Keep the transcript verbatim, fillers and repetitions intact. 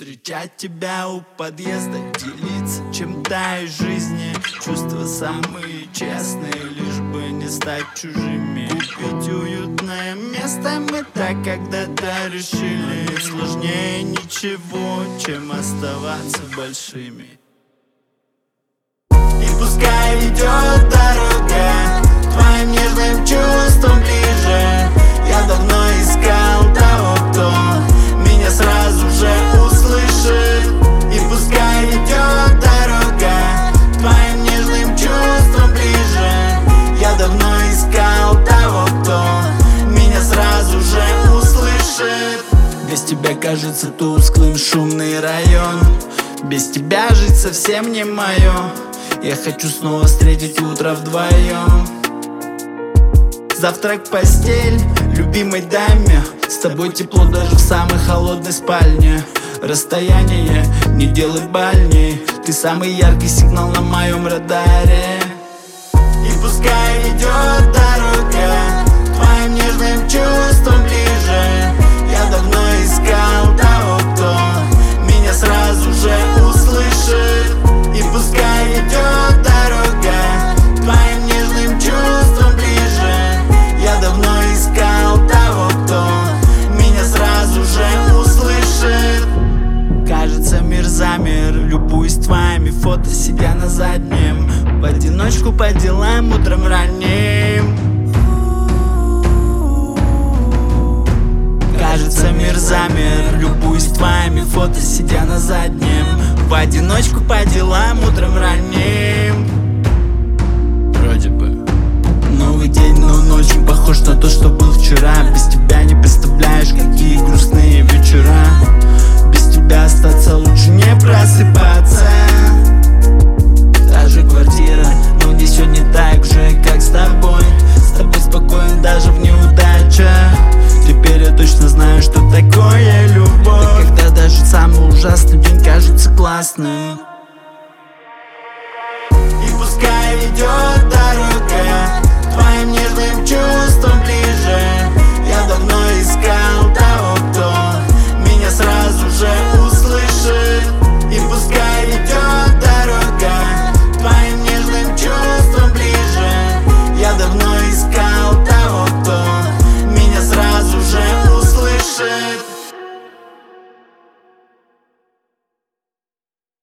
Встречать тебя у подъезда, делиться чем-то из жизни. Чувства самые честные, лишь бы не стать чужими. Купить уютное место мы так когда-то решили. Сложнее ничего, чем оставаться большими. И пускай идет дорога к твоим нежным чувствам ближе. Я давно искал того, кто меня сразу же услышит. И пускай идет дорога к твоим нежным чувствам ближе. Я давно искал того, кто меня сразу же услышит. Без тебя кажется тусклым шумный район. Без тебя жить совсем не мое. Я хочу снова встретить утро вдвоем. Завтрак, постель, любимой даме. С тобой тепло даже в самой холодной спальне. Расстояние не делай больней. Ты самый яркий сигнал на моем радаре. И пускай идет дорога к твоим нежным чувствам ближе. Я давно искал того, кто меня сразу же услышит. И пускай идет дорога к твоим нежным чувствам ближе. Я давно искал того, кто меня сразу же услышит. Кажется, мир замер, любуюсь твоими фото, сидя на заднем. В одиночку по делам утром ранним. Кажется, мир замер, любуюсь твоими фото, сидя на заднем. В одиночку по делам утром ранним. Вроде бы новый день, но он очень похож на то, что был вчера. Без тебя не представляешь, какие грустные вечера. Без тебя остаться лучше не просыпаться. Та же квартира, но не все не так же, как с тобой. С тобой спокоен даже в неудачах. Теперь я точно знаю, что такое любовь. Это когда даже самый ужасный день кажется классным.